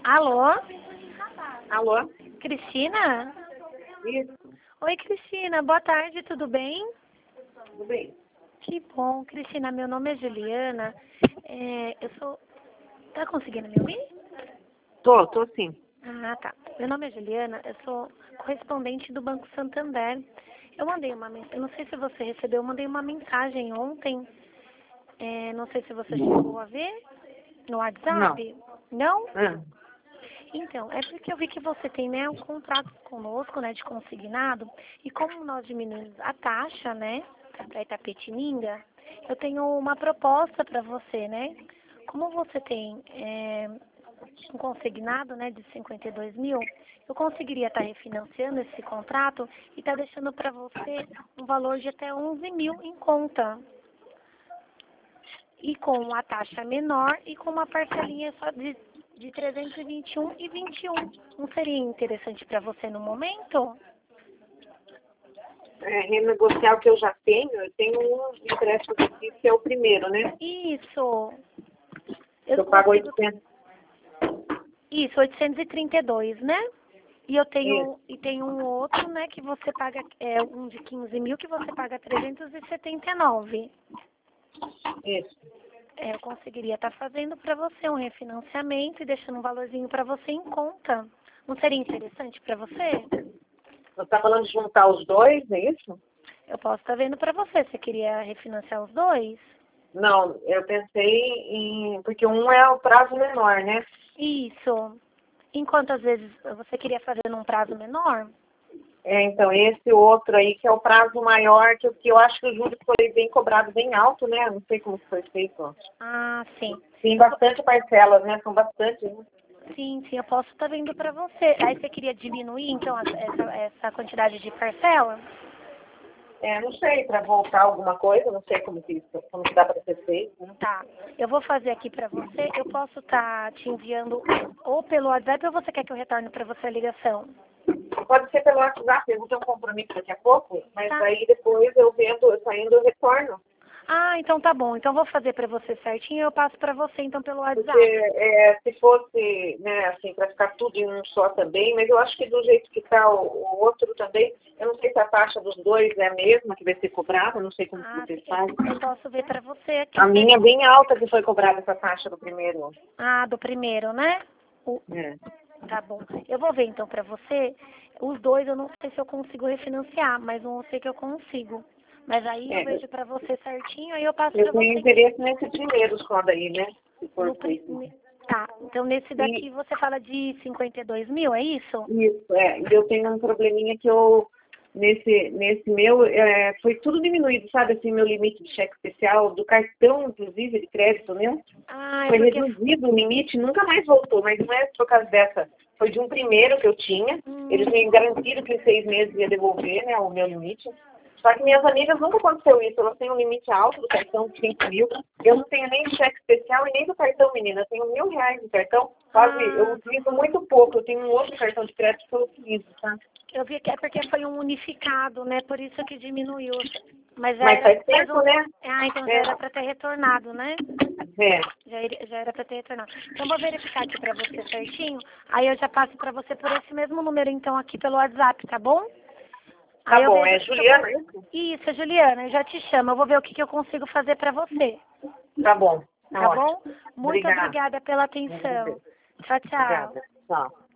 Alô? Alô? Cristina? Isso, Oi, Cristina. Boa tarde, tudo bem? tudo bem. Que bom, Cristina. Meu nome é Juliana. Eu sou... Tá conseguindo me ouvir? Tô sim. Ah, tá. Meu nome é Juliana. Eu sou correspondente do Banco Santander. Eu mandei uma mensagem... Eu não sei se você recebeu. Eu mandei uma mensagem ontem. Não sei se você chegou a ver no Não. WhatsApp. Não? Ah, Então, é porque eu vi que você tem, né, um contrato conosco, né, de consignado, e como nós diminuímos a taxa, né, para Itapetininga, eu tenho uma proposta para você, né? Como você tem um consignado, né, de 52 mil, eu conseguiria estar refinanciando esse contrato e estar deixando para você um valor de até 11 mil em conta. E com a taxa menor e com uma parcelinha só de 321 e 21. Não seria interessante para você no momento? renegociar o que eu já tenho, eu tenho um empréstimo aqui que é o primeiro, né? Isso. Eu pago consigo... 800. Isso, 832, né? E eu Isso, tenho um outro, né, que você paga, um de 15 mil, que você paga 379. isso. Eu conseguiria estar fazendo para você um refinanciamento e deixando um valorzinho para você em conta. Não seria interessante para você? Você tá falando de juntar os dois, é isso? Eu posso estar vendo para você. Você queria refinanciar os dois? Não, eu pensei em... Porque um é o prazo menor, né? Isso. Em quantas vezes você queria fazer num prazo menor? Então, esse outro aí, que é o prazo maior, que eu acho que o juro foi bem cobrado, bem alto, né? Não sei como que foi feito. Ah, sim. Tem bastante parcelas, né? São bastante, né? Sim, eu posso estar vendo para você. Aí você queria diminuir, então, essa quantidade de parcela? Não sei, para voltar alguma coisa, não sei como que dá para ser feito, né? Tá. Eu vou fazer aqui para você. Eu posso estar te enviando ou pelo WhatsApp ou você quer que eu retorne para você a ligação? Pode ser pelo WhatsApp, eu vou ter um compromisso daqui a pouco, mas Tá. aí depois eu vendo, eu saindo, eu retorno. Ah, então tá bom. Então eu vou fazer para você certinho e eu passo para você então pelo Porque WhatsApp. se fosse, né, assim, para ficar tudo em um só também, mas eu acho que do jeito que está o outro também, eu não sei se a taxa dos dois é a mesma que vai ser cobrada, eu não sei como que Ah, vocês sim. fazem. Eu posso ver para você aqui. A minha é bem alta que foi cobrada essa taxa do primeiro. Ah, do primeiro, né? É. Tá bom. Eu vou ver então pra você. Os dois eu não sei se eu consigo refinanciar, mas um eu sei que eu consigo. Mas aí eu É, vejo pra você certinho, aí eu passo eu pra tenho você. interesse nesse primeiro só daí, né? Se for No, feito. tá, então nesse E, daqui você fala de 52 mil, é isso? Isso, e eu tenho um probleminha que nesse meu, foi tudo diminuído, sabe, assim, meu limite de cheque especial, do cartão, inclusive, de crédito meu, Ah, é foi porque... reduzido o limite, nunca mais voltou, mas não é por causa dessa, foi de um primeiro que eu tinha, eles Hum, me garantiram que em 6 meses ia devolver, né, o meu limite, só que minhas amigas nunca aconteceu isso, elas têm um limite alto do cartão de 5 mil, eu não tenho nem de cheque especial e nem do cartão, menina, eu tenho R$ 1.000 de cartão, quase, eu ah, utilizo muito pouco, eu tenho um outro cartão de crédito que eu utilizo, tá? eu vi que é porque foi um unificado, né? Por isso que diminuiu. Mas já Mas era... faz tempo, né? Ah, então já É, era pra ter retornado, né? é, Já era para ter retornado. Então, vou verificar aqui para você certinho. Aí eu já passo para você por esse mesmo número, então, aqui pelo WhatsApp, tá bom? tá Aí eu bom, vejo é o que eu Juliana, consigo. isso? Isso, Juliana, eu já te chamo. Eu vou ver o que eu consigo fazer para você. Tá bom, tá Tá ótimo. bom? Muito Obrigada. obrigada pela atenção. Tchau, tchau. Obrigada. Tchau.